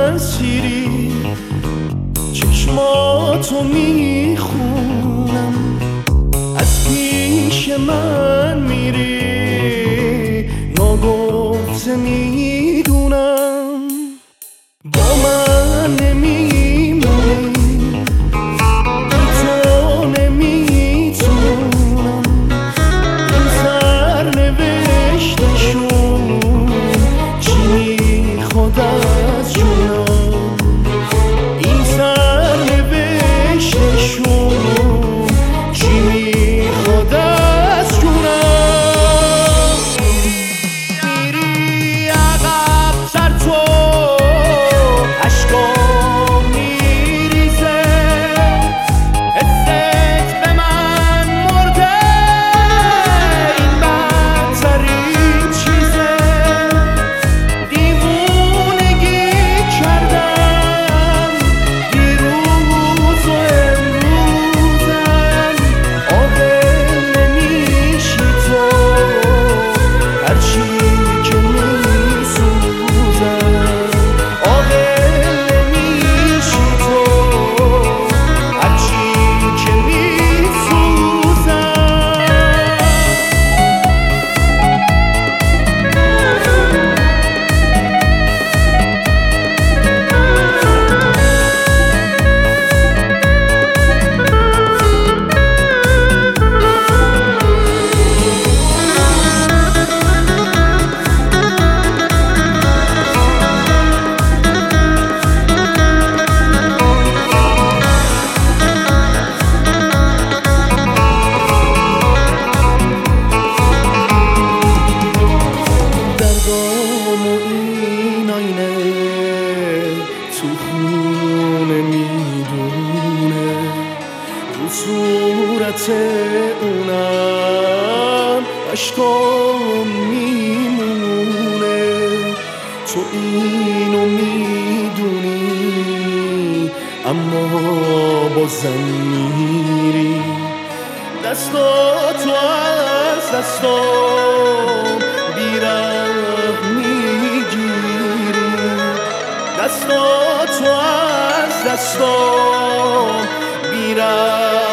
اسیری چشماتو میخونم از پیش من میری ناگفته میدونم با من نمیمونی بی تو نمیتونم این سرنوشتشون چی میخواد از جونم این سرنوشتشون چی میخواد از جونم میری عقب سر تو عشقام میریزه حست به من مرده این بدترین چیزه دیوونگی کردم دیروز و امروزم عاقل نمیشی تو هرچی که میسوزم عاقل نمیشی تو هرچی که میسوزم دردام و این آینه تو خونه میدونه رو صورت اونم عشقام میمونه تو اینو میدونی اما بازم میری دستاتو از دستام بی‌رحم میگیری دستاتو از دستام بی‌رحم